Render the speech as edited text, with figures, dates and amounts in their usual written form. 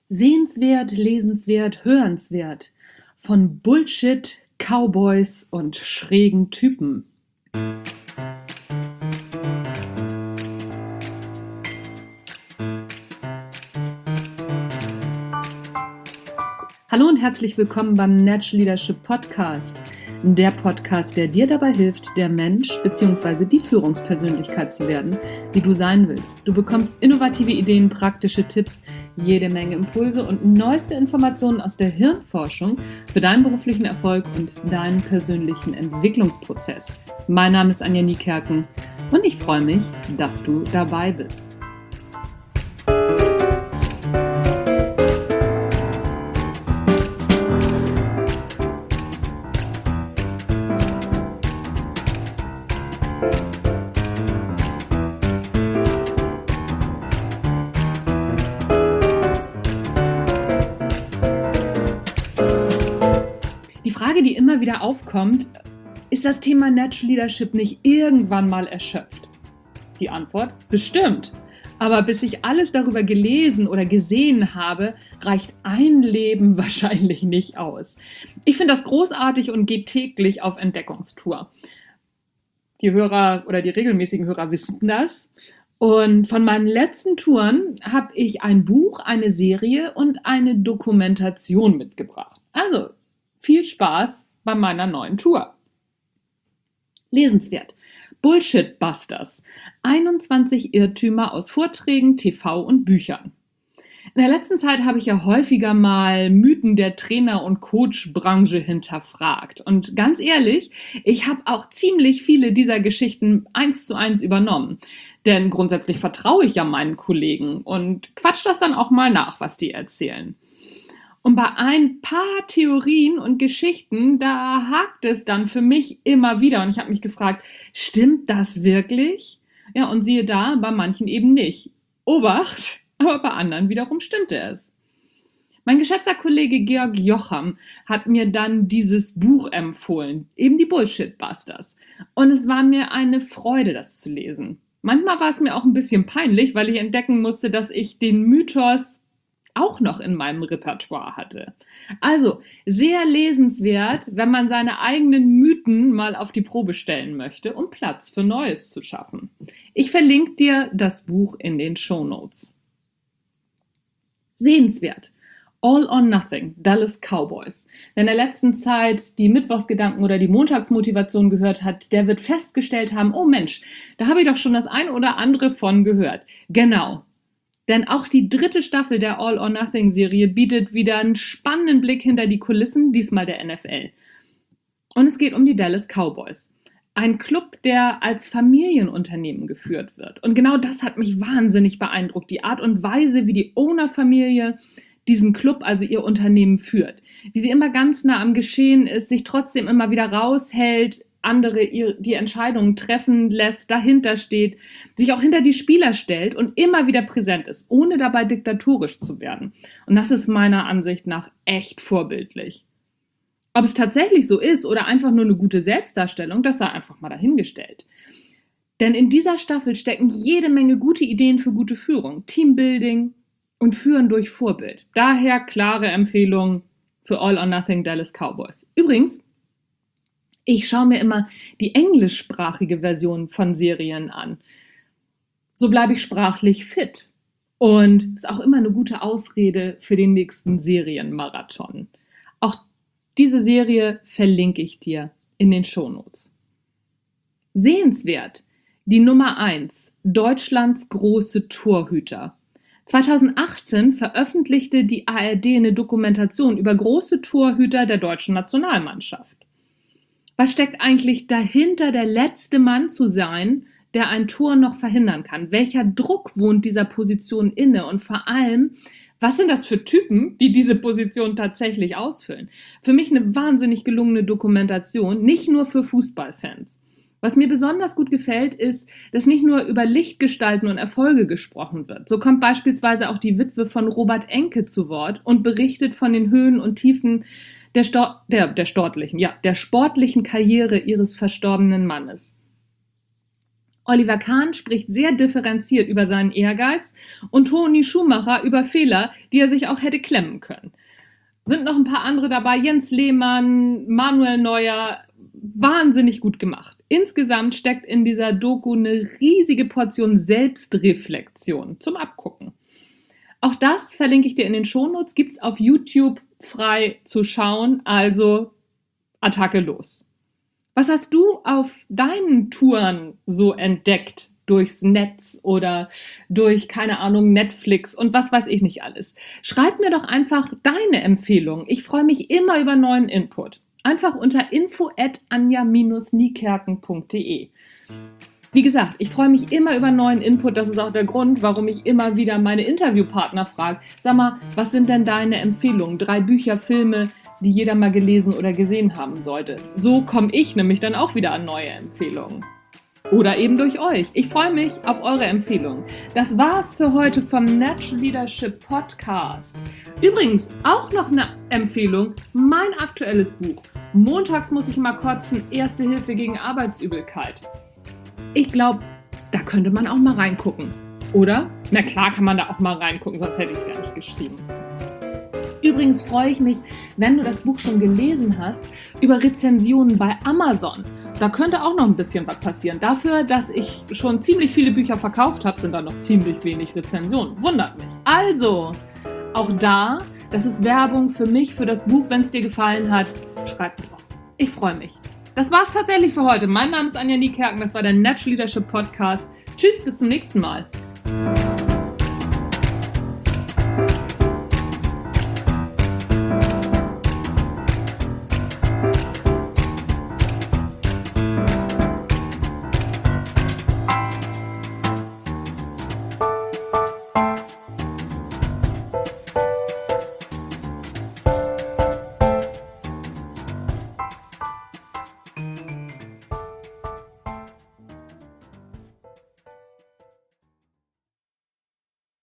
Sehenswert, lesenswert, hörenswert. Von Bullshit, Cowboys und schrägen Typen. Hallo und herzlich willkommen beim Natural Leadership Podcast. Der Podcast, der dir dabei hilft, der Mensch bzw. die Führungspersönlichkeit zu werden, die du sein willst. Du bekommst innovative Ideen, praktische Tipps, jede Menge Impulse und neueste Informationen aus der Hirnforschung für deinen beruflichen Erfolg und deinen persönlichen Entwicklungsprozess. Mein Name ist Anja Niekerken und ich freue mich, dass du dabei bist. Die Frage, die immer wieder aufkommt, ist das Thema Natural Leadership nicht irgendwann mal erschöpft? Die Antwort: bestimmt. Aber bis ich alles darüber gelesen oder gesehen habe, reicht ein Leben wahrscheinlich nicht aus. Ich finde das großartig und gehe täglich auf Entdeckungstour. Die Hörer oder die regelmäßigen Hörer wissen das. Und von meinen letzten Touren habe ich ein Buch, eine Serie und eine Dokumentation mitgebracht. Also viel Spaß bei meiner neuen Tour. Lesenswert. Bullshit Busters. 21 Irrtümer aus Vorträgen, TV und Büchern. In der letzten Zeit habe ich ja häufiger mal Mythen der Trainer- und Coach-Branche hinterfragt. Und ganz ehrlich, ich habe auch ziemlich viele dieser Geschichten 1:1 übernommen. Denn grundsätzlich vertraue ich ja meinen Kollegen und quatsch das dann auch mal nach, was die erzählen. Und bei ein paar Theorien und Geschichten, da hakt es dann für mich immer wieder. Und ich habe mich gefragt, stimmt das wirklich? Ja, und siehe da, bei manchen eben nicht. Obacht, aber bei anderen wiederum stimmte es. Mein geschätzter Kollege Georg Jocham hat mir dann dieses Buch empfohlen, eben die Bullshit Busters. Und es war mir eine Freude, das zu lesen. Manchmal war es mir auch ein bisschen peinlich, weil ich entdecken musste, dass ich den Mythos auch noch in meinem Repertoire hatte. Also sehr lesenswert, wenn man seine eigenen Mythen mal auf die Probe stellen möchte, um Platz für Neues zu schaffen. Ich verlinke dir das Buch in den Shownotes. Sehenswert. All or Nothing, Dallas Cowboys. Wer in der letzten Zeit die Mittwochsgedanken oder die Montagsmotivation gehört hat, der wird festgestellt haben, oh Mensch, da habe ich doch schon das ein oder andere von gehört. Genau. Denn auch die 3. Staffel der All-or-Nothing-Serie bietet wieder einen spannenden Blick hinter die Kulissen, diesmal der NFL. Und es geht um die Dallas Cowboys. Ein Club, der als Familienunternehmen geführt wird. Und genau das hat mich wahnsinnig beeindruckt. Die Art und Weise, wie die Owner-Familie diesen Club, also ihr Unternehmen, führt. Wie sie immer ganz nah am Geschehen ist, sich trotzdem immer wieder raushält, andere die Entscheidungen treffen lässt, dahinter steht, sich auch hinter die Spieler stellt und immer wieder präsent ist, ohne dabei diktatorisch zu werden. Und das ist meiner Ansicht nach echt vorbildlich. Ob es tatsächlich so ist oder einfach nur eine gute Selbstdarstellung, das sei einfach mal dahingestellt. Denn in dieser Staffel stecken jede Menge gute Ideen für gute Führung, Teambuilding und Führen durch Vorbild. Daher klare Empfehlung für All or Nothing Dallas Cowboys. Übrigens, ich schaue mir immer die englischsprachige Version von Serien an. So bleibe ich sprachlich fit. Und ist auch immer eine gute Ausrede für den nächsten Serienmarathon. Auch diese Serie verlinke ich dir in den Shownotes. Sehenswert. Die Nummer 1. Deutschlands große Torhüter. 2018 veröffentlichte die ARD eine Dokumentation über große Torhüter der deutschen Nationalmannschaft. Was steckt eigentlich dahinter, der letzte Mann zu sein, der ein Tor noch verhindern kann? Welcher Druck wohnt dieser Position inne? Und vor allem, was sind das für Typen, die diese Position tatsächlich ausfüllen? Für mich eine wahnsinnig gelungene Dokumentation, nicht nur für Fußballfans. Was mir besonders gut gefällt, ist, dass nicht nur über Lichtgestalten und Erfolge gesprochen wird. So kommt beispielsweise auch die Witwe von Robert Enke zu Wort und berichtet von den Höhen und Tiefen der sportlichen Karriere ihres verstorbenen Mannes. Oliver Kahn spricht sehr differenziert über seinen Ehrgeiz und Toni Schumacher über Fehler, die er sich auch hätte klemmen können. Sind noch ein paar andere dabei, Jens Lehmann, Manuel Neuer, wahnsinnig gut gemacht. Insgesamt steckt in dieser Doku eine riesige Portion Selbstreflexion zum Abgucken. Auch das verlinke ich dir in den Shownotes, gibt's auf YouTube frei zu schauen, also Attacke los. Was hast du auf deinen Touren so entdeckt? Durchs Netz oder durch, keine Ahnung, Netflix und was weiß ich nicht alles. Schreib mir doch einfach deine Empfehlungen. Ich freue mich immer über neuen Input. Einfach unter info@anja-niekerken.de. Wie gesagt, ich freue mich immer über neuen Input. Das ist auch der Grund, warum ich immer wieder meine Interviewpartner frage. Sag mal, was sind denn deine Empfehlungen? 3 Bücher, Filme, die jeder mal gelesen oder gesehen haben sollte. So komme ich nämlich dann auch wieder an neue Empfehlungen. Oder eben durch euch. Ich freue mich auf eure Empfehlungen. Das war's für heute vom Natural Leadership Podcast. Übrigens auch noch eine Empfehlung, mein aktuelles Buch. Montags muss ich mal kotzen, Erste Hilfe gegen Arbeitsübelkeit. Ich glaube, da könnte man auch mal reingucken. Oder? Na klar kann man da auch mal reingucken, sonst hätte ich es ja nicht geschrieben. Übrigens freue ich mich, wenn du das Buch schon gelesen hast, über Rezensionen bei Amazon. Da könnte auch noch ein bisschen was passieren. Dafür, dass ich schon ziemlich viele Bücher verkauft habe, sind da noch ziemlich wenig Rezensionen. Wundert mich. Also, auch da, das ist Werbung für mich, für das Buch. Wenn es dir gefallen hat, schreib mir doch. Ich freue mich. Das war's tatsächlich für heute. Mein Name ist Anja Niekerken. Das war der Natural Leadership Podcast. Tschüss, bis zum nächsten Mal.